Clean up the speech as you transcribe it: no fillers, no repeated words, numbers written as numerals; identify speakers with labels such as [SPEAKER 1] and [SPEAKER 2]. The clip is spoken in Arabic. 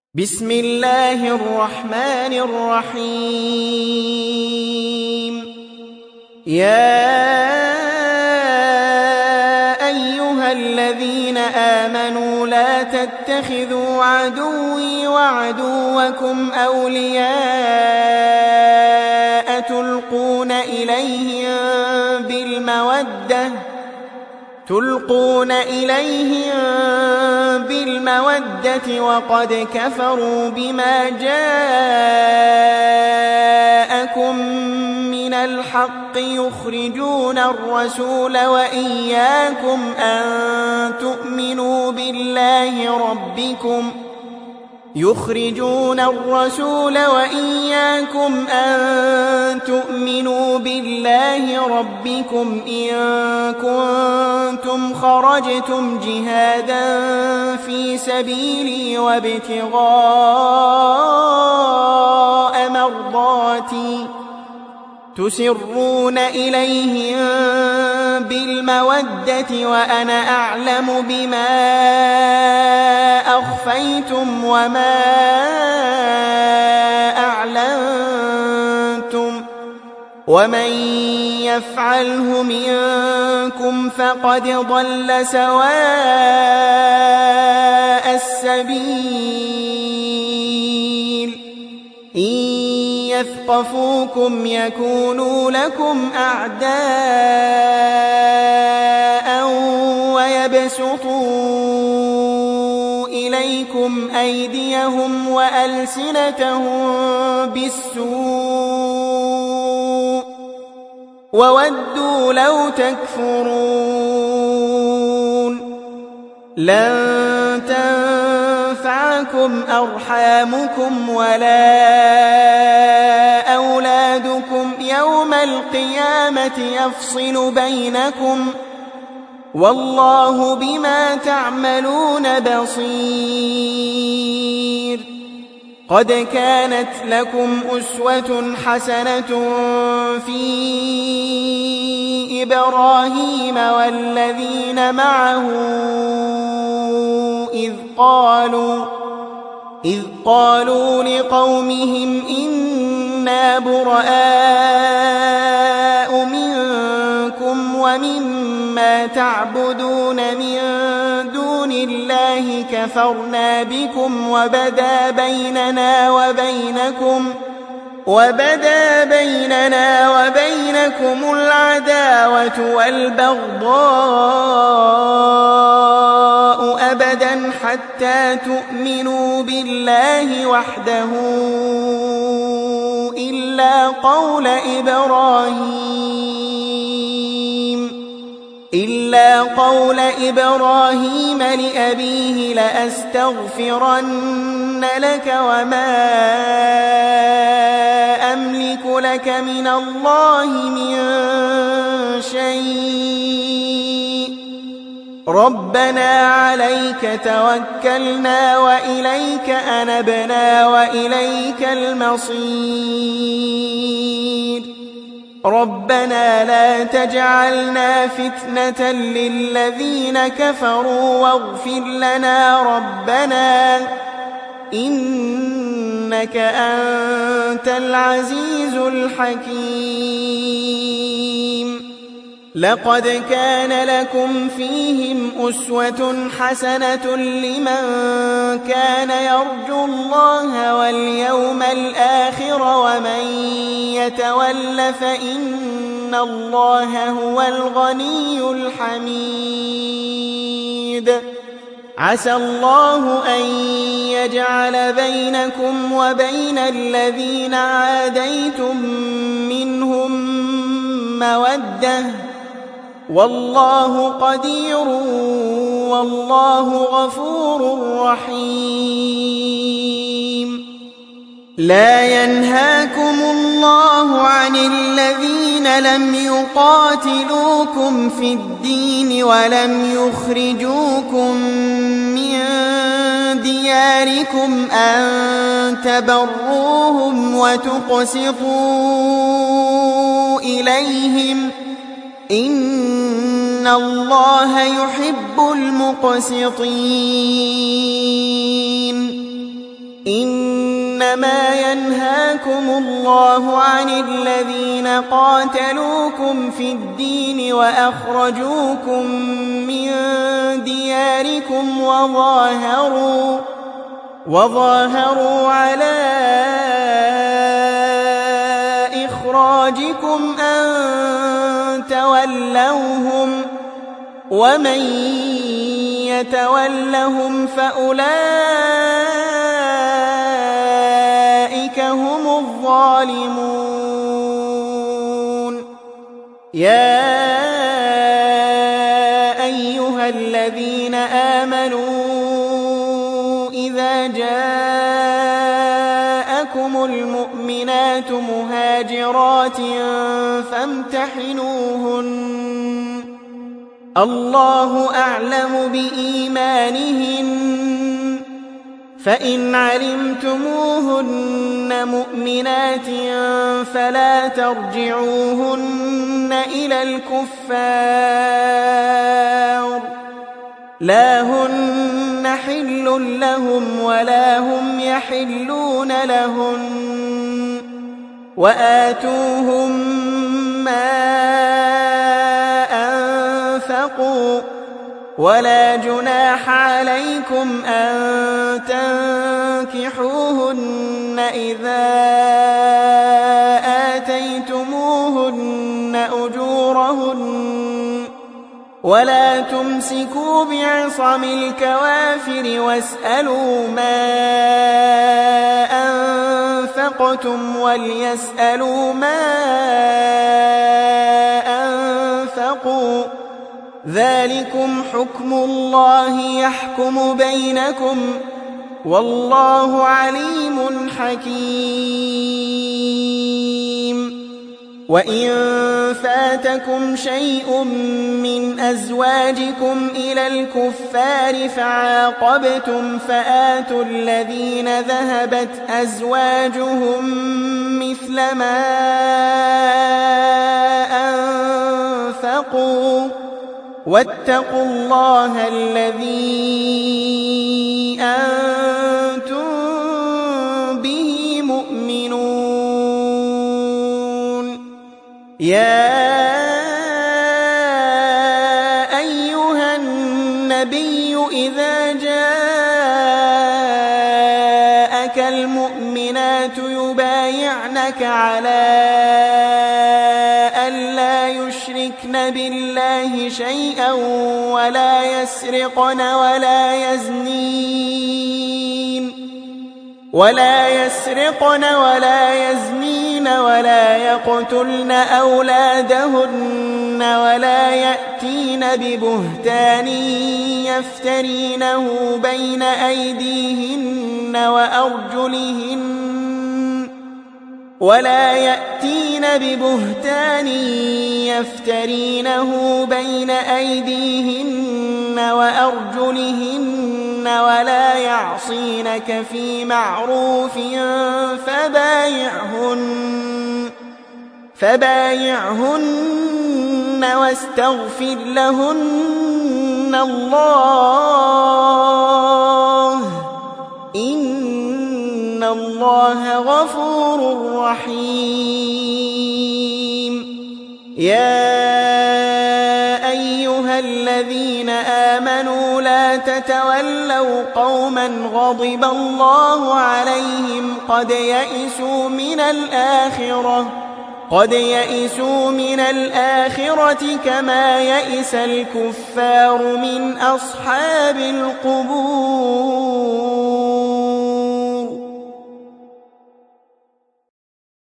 [SPEAKER 1] بسم الله الرحمن الرحيم. يا أيها الذين آمنوا لا تتخذوا عدوي وعدوكم أولياء تلقون إليهم بالمودة وقد كفروا بما جاءكم من الحق يخرجون الرسول وإياكم أن تؤمنوا بالله ربكم إن كنتم خرجتم جهادا في سبيلي وابتغاء مرضاتي تسرون إليهم بالمودة وأنا أعلم بما أخفيتم وما أعلنتم ومن يفعله منكم فقد ضل سواء السبيل. إن يثقفوكم يكونوا لكم أعداء ويبسطوا إليكم أيديهم وألسنتهم بالسوء وودوا لو تكفرون. لن تنفعكم أرحامكم ولا أولادكم يوم القيامة يفصل بينكم والله بما تعملون بصير. قد كانت لكم أسوة حسنة في إبراهيم والذين معه إذ قالوا لقومهم إنا براء منكم ومما تعبدون من دون الله كفرنا بكم وبدا بيننا وبينكم العداوة والبغضاء أبدا حتى تؤمنوا بالله وحده إلا قول إبراهيم لأبيه لأستغفرن لك وما أملك لك من الله من شيء ربنا عليك توكلنا وإليك أنبنا وإليك المصير. ربنا لا تجعلنا فتنة للذين كفروا واغفر لنا ربنا إنك أنت العزيز الحكيم. لقد كان لكم فيهم أسوة حسنة لمن كان يرجو الله واليوم الآخر ومن يتول فإن الله هو الغني الحميد. عسى الله أن يجعل بينكم وبين الذين عاديتم منهم مودة والله قدير والله غفور رحيم. لا ينهاكم الله عن الذين لم يقاتلوكم في الدين ولم يخرجوكم من دياركم أن تبروهم وتقسطوا إليهم إن الله يحب المقسطين. إنما ينهاكم الله عن الذين قاتلوكم في الدين وأخرجوكم من دياركم وظاهروا على إخراجكم أن تولوهم ومن يتولهم فأولئك هم الظالمون يا أيها الذين آمنوا إذا جاءكم المؤمنات مهاجرات فامتحنوهن الله أعلم بإيمانهن فإن علمتموهن مؤمنات فلا ترجعوهن إلى الكفار لا هن حل لهم ولا هم يحلون لهن وآتوهم ما أنفقوا ولا جناح عليكم أن تنكحوهن إذا آتيتموهن أجورهن ولا تمسكوا بعصم الكوافر واسألوا ما أنفقتم وليسألوا ما أنفقوا ذلكم حكم الله يحكم بينكم والله عليم حكيم وإن فاتكم شيء من أزواجكم إلى الكفار فعاقبتم فآتوا الذين ذهبت أزواجهم مثل ما أنفقوا واتقوا الله الذي أنتم به مؤمنون يا أيها النبي إذا جاءك المؤمنات يبايعنك على ألا يشركن بالله شيئا ولا يسرقن ولا يزنين ولا يقتلن أولادهن ولا يأتين ببهتان يفترينه بين أيديهن وأرجلهن ولا يعصينك في معروف فبايعهن واستغفر لهن الله إن الله غفور رحيم يا أيها الذين آمنوا لا تتولوا قوما غضب الله عليهم قد يئسوا من الآخرة كما يئس الكفار من أصحاب القبور